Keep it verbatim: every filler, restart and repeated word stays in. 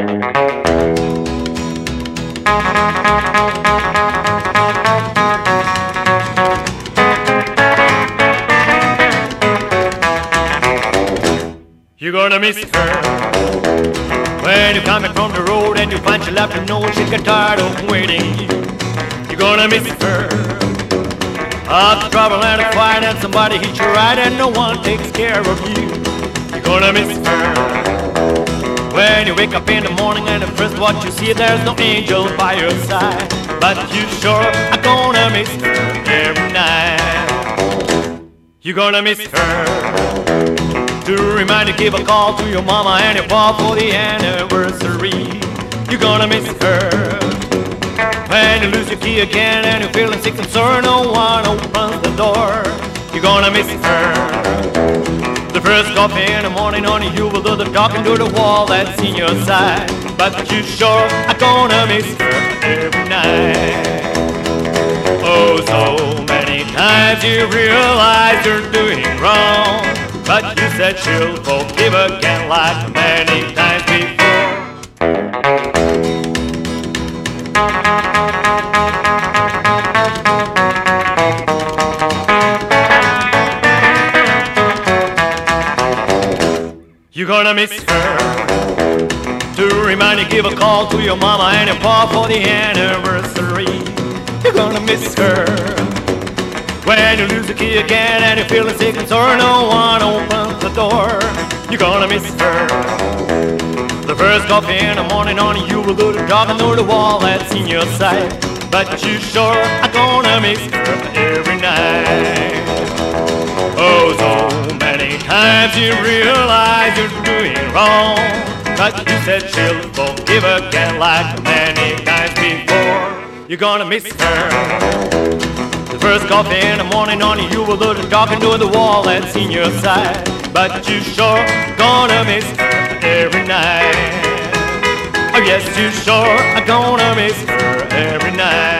You're gonna miss her when you're coming from the road and you find she left you know she got tired of waiting. You're gonna miss her after trouble and a fight and somebody hit you right and no one takes care of you. You're gonna miss her when you wake up in the morning and the first what you see there's no angel by your side. But you sure are gonna miss her every night. You're gonna miss her to remind you, give a call to your mama and your papa for the anniversary. You're gonna miss her when you lose your key again and you're feeling sick and sore, no one opens the door. You're gonna miss her the first coffee in the morning, only you will do the talking to the wall that's in your side. But you sure are gonna miss her every night. Oh, so many times you realize you're doing wrong, but you said she'll forgive again like many times before. You're gonna miss her to remind you, give a call to your mama and your pa for the anniversary. You're gonna miss her when you lose the key again and you're feeling sick and sore, no one opens the door. You're gonna miss her the first coffee in the morning, only you will do the talking to the wall that's in your sight. But you sure are gonna miss her every night. Oh, so many times you realize you're doing wrong, but you said she'll forgive again like many times before. You're gonna miss her the first coffee in the morning, only you will do the talking to the wall that's in your side. But you sure gonna miss her every night. Oh yes, you sure are gonna miss her every night.